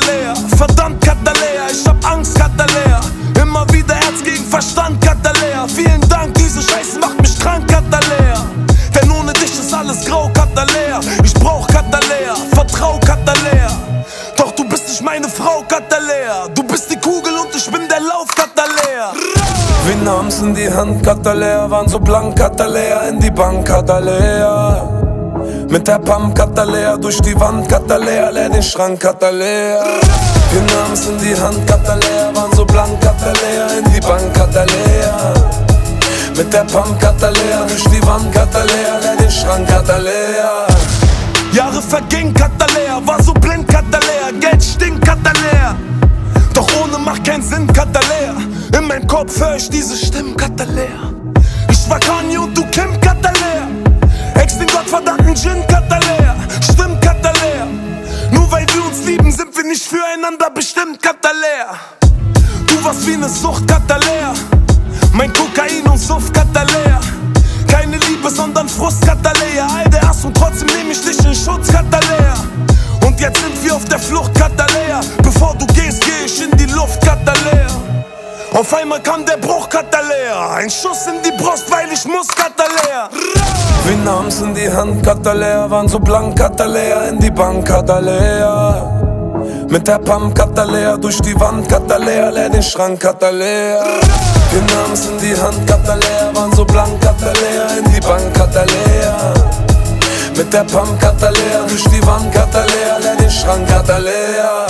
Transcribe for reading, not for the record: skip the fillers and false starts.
Katalea. Verdammt Katalea, ich hab Angst Katalea. Immer wieder Herz gegen Verstand Katalea. Vielen Dank, diese Scheiße macht mich krank Katalea. Denn ohne dich ist alles grau Katalea. Ich brauch Katalea, vertrau Katalea. Doch du bist nicht meine Frau Katalea. Du bist die Kugel und ich bin der Lauf Katalea. Wir nahmen's in die Hand Katalea, waren so blank Katalea, in die Bank Katalea. Mit der Pump Katalea, durch die Wand Katalea, leer den Schrank Katalea. Wir nahmen's in die Hand Katalea, waren so blank Katalea, in die Bank Katalea. Mit der Pump Katalea, durch die Wand Katalea, leer den Schrank Katalea. Jahre vergingen Katalea, war so blind Katalea, Geld stinkt Katalea. Doch ohne macht keinen Sinn Katalea. In meinem Kopf hör ich diese Stimmen Katalea. Ich war Kanye und du Kim Katalea. Ex den gottverdammten Gin Katalea. Stimmt Katalea. Nur weil wir uns lieben, sind wir nicht füreinander bestimmt Katalea. Du warst wie ne Sucht Katalea. Mein Kokain und Suff Katalea. Keine Liebe, sondern Frust Katalea. All der Hass und trotzdem nehm ich dich in Schutz Katalea. Und jetzt sind wir auf der Flucht Katalea. Bevor du gehst, geh ich in die Luft Katalea. Auf einmal kam der Bruch Katalea. Ein Schuss in die Brust, weil ich muss Katalea. Wir nahmen's in die Hand Katalea, waren so blank Katalea, in die Bank Katalea. Mit der Pump Katalea, durch die Wand Katalea, leer den Schrank Katalea. Wir nahmen's in die Hand Katalea, waren so blank Katalea, in die Bank Katalea. Mit der Pump Katalea, durch die Wand Katalea, leer den Schrank Katalea.